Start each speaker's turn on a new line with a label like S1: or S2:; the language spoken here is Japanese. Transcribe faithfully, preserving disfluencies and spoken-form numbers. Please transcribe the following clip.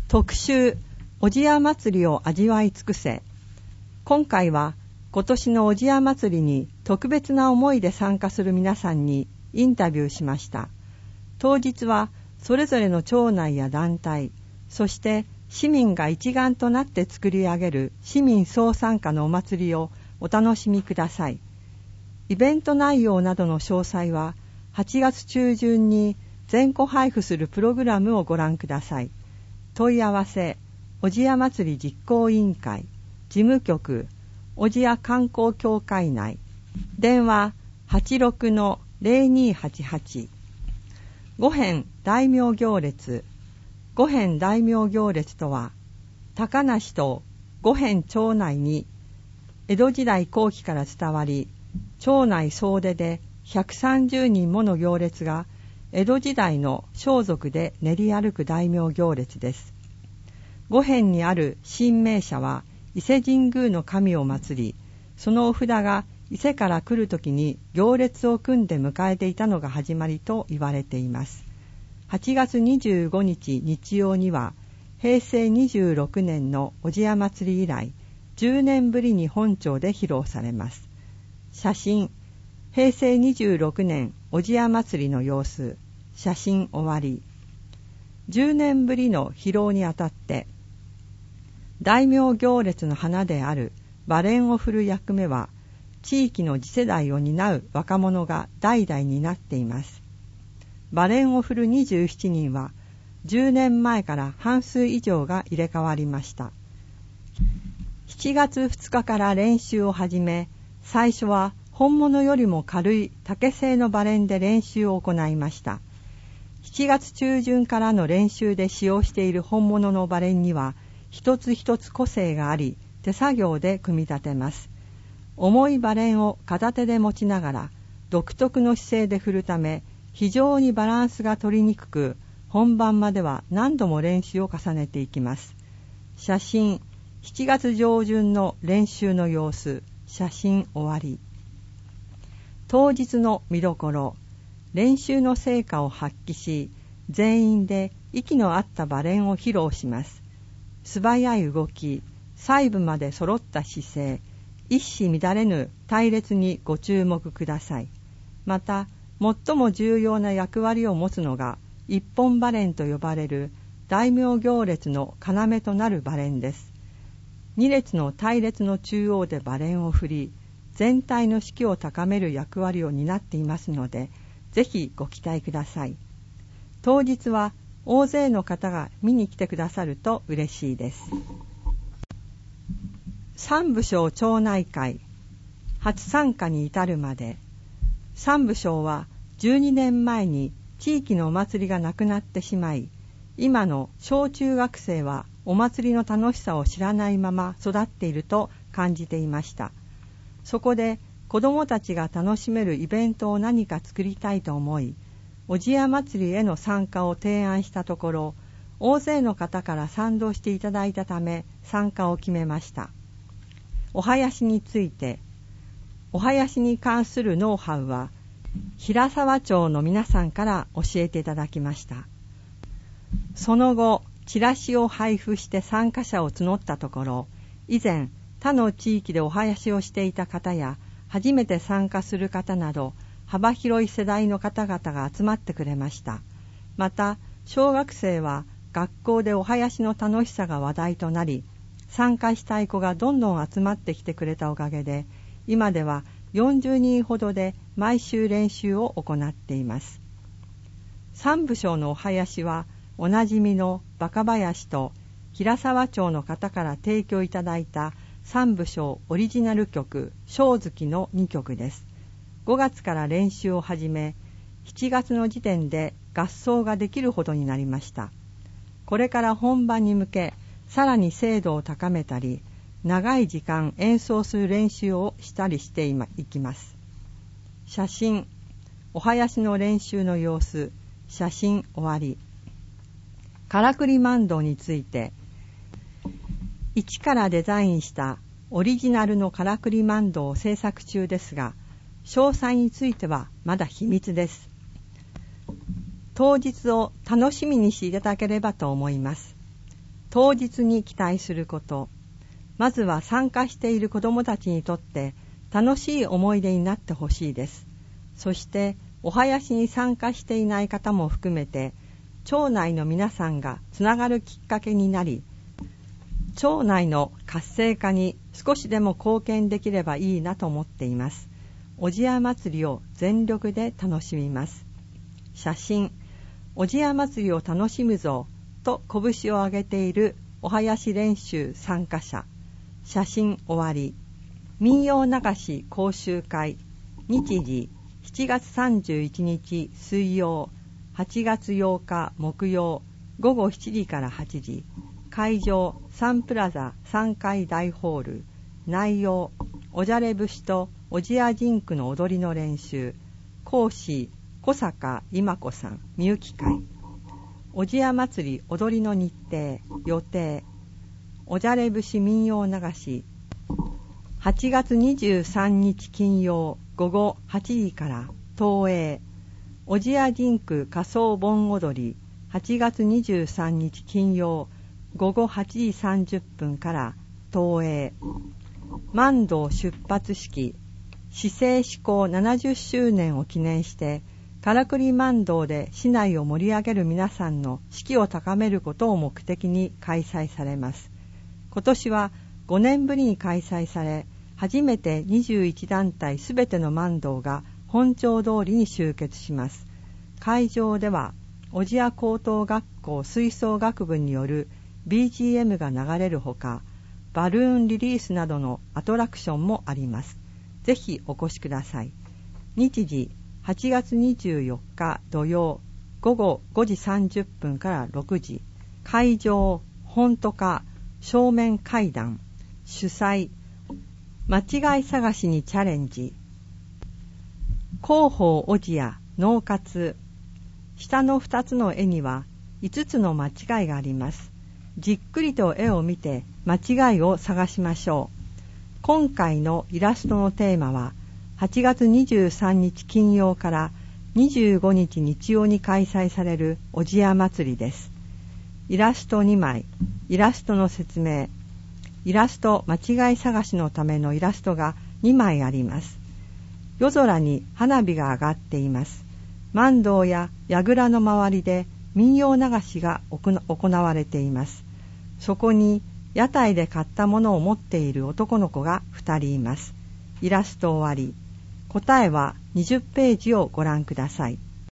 S1: 特集おじや祭りを味わい尽くせ。今回は今年のおじや祭りに特別な思いで参加する皆さんにインタビューしました。当日はそれぞれの町内や団体、そして市民が一丸となって作り上げる市民総参加のお祭りをお楽しみください。イベント内容などの詳細ははちがつ中旬に全個配布するプログラムをご覧ください。問い合わせおじや祭り実行委員会事務局おじや観光協会内、電話 はちろくのゼロにはちはち。五辺大名行列。五辺大名行列とは、高梨と五辺町内に江戸時代後期から伝わり、町内総出でひゃくさんじゅうにんもの行列が江戸時代の装束で練り歩く大名行列です。五辺にある神明社は伊勢神宮の神を祀り、そのお札が伊勢から来るときに行列を組んで迎えていたのが始まりと言われています。はちがつにじゅうごにち日曜には、平成にじゅうろくねんのおじや祭り以来、じゅうねんぶりに本町で披露されます。写真、平成にじゅうろくねんおじや祭りの様子、写真終わり。じゅうねんぶりの披露にあたって、大名行列の花である馬連を振る役目は、地域の次世代を担う若者が代々担っています。馬連を振るにじゅうななにんは、じゅうねんまえから半数以上が入れ替わりました。しちがつふつかから練習を始め、最初は本物よりも軽い竹製の馬連で練習を行いました。しちがつ中旬からの練習で使用している本物の馬連には、一つ一つ個性があり、手作業で組み立てます。重い馬連を片手で持ちながら、独特の姿勢で振るため、非常にバランスが取りにくく、本番までは何度も練習を重ねていきます。写真、しちがつ上旬の練習の様子、写真終わり。当日の見どころ、練習の成果を発揮し、全員で息の合った馬連を披露します。素早い動き、細部まで揃った姿勢、一糸乱れぬ隊列にご注目ください。また、最も重要な役割を持つのが、一本馬連と呼ばれる大名行列の要となる馬連です。二列の隊列の中央で馬連を振り、全体の士気を高める役割を担っていますので、ぜひご期待ください。当日は大勢の方が見に来てくださると嬉しいです。三部省町内会初参加に至るまで、三部省はじゅうにねんまえに地域のお祭りがなくなってしまい、今の小中学生はお祭りの楽しさを知らないまま育っていると感じていました。そこで子どもたちが楽しめるイベントを何か作りたいと思い、おじや祭りへの参加を提案したところ、大勢の方から賛同していただいたため参加を決めました。お囃子について、お囃子に関するノウハウは平沢町の皆さんから教えていただきました。その後、チラシを配布して参加者を募ったところ、以前他の地域でお囃子をしていた方や初めて参加する方など幅広い世代の方々が集まってくれました。また小学生は学校でお囃子の楽しさが話題となり、参加したい子がどんどん集まってきてくれたおかげで、今ではよんじゅうにんほどで毎週練習を行っています。三部省のお囃子はおなじみのバカ囃子と平沢町の方から提供いただいた三部省オリジナル曲正月のにきょくです。ごがつから練習を始め、しちがつの時点で合奏ができるほどになりました。これから本番に向け、さらに精度を高めたり、長い時間演奏する練習をしたりしていきます。写真、お囃子の練習の様子、写真終わり。からくり万堂について、一からデザインしたオリジナルのからくり万堂を制作中ですが、詳細についてはまだ秘密です。当日を楽しみにしていただければと思います。 当日に期待すること。まずは参加している子どもたちにとって楽しい思い出になってほしいです。そしてお囃子に参加していない方も含めて町内の皆さんがつながるきっかけになり、町内の活性化に少しでも貢献できればいいなと思っています。おじや祭りを全力で楽しみます。写真、おじや祭りを楽しむぞと拳を上げているお囃子練習参加者。写真終わり。民謡流し講習会。日時しちがつさんじゅういちにち水曜、はちがつようか木曜、ごごしちじからはちじ。会場サンプラザさんかい大ホール。内容、おじゃれ節とおじやジンクの踊りの練習。講師小坂今子さん、みゆき会。おじや祭り踊りの日程、予定。おじゃれ節民謡流しはちがつにじゅうさんにち金曜ごごはちじから東映。おじやジンク仮装盆踊りはちがつにじゅうさんにち金曜ごごはちじさんじゅっぷんから東映。万道出発式市政施行ななじゅっしゅうねんを記念してからくり万道で市内を盛り上げる皆さんの士気を高めることを目的に開催されます。今年はごねんぶりに開催され、初めてにじゅういちだんたいすべての万道が本町通りに集結します。会場では小千谷高等学校吹奏楽部による ビージーエム が流れるほか、バルーンリリースなどのアトラクションもあります。ぜひお越しください。日時はちがつにじゅうよっか土曜ごごごじさんじゅっぷんからろくじ。会場本都課正面会談。主催間違い探しにチャレンジ。広報おじや脳活。下のふたつの絵にはいつつの間違いがあります。じっくりと絵を見て間違いを探しましょう。今回のイラストのテーマははちがつにじゅうさんにち金曜からにじゅうごにち日曜に開催されるおじや祭りです。イラストにまい、イラストの説明。イラスト間違い探しのためのイラストがにまいあります。夜空に花火が上がっています。万道や櫓の周りで民謡流しが行われています。そこに屋台で買ったものを持っている男の子がふたりいます。イラスト終わり。答えはにじゅっページをご覧ください。